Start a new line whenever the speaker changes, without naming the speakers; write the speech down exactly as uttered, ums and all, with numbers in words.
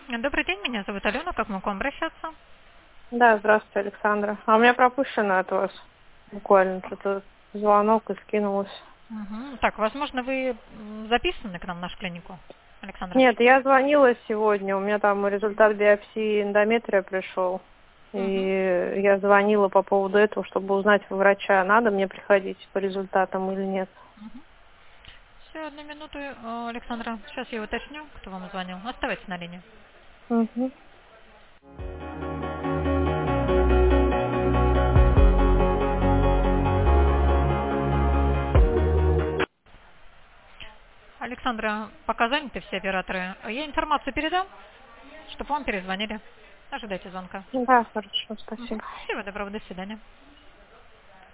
Добрый день, меня зовут Алена. Как могу обращаться?
Да, здравствуйте, Александра. А у меня пропущено от вас буквально что-то звонок и скинулось.
Мгм. Так, возможно, вы м, записаны к нам в нашу клинику, Александра?
Нет, я звонила сегодня, у меня там результат биопсии эндометрия пришел.
Мгм.
И я звонила по поводу этого, чтобы узнать у врача, надо мне приходить по результатам или нет.
Мгм. Все, одну минуту, э, Александра. Сейчас я уточню, кто вам звонил. Оставайтесь на линии.
Угу.
Александра, пока заняты все операторы. Я информацию передам, чтобы вам перезвонили. Ожидайте звонка.
Да, хорошо,
Мгм.
спасибо.
Всего доброго, до свидания.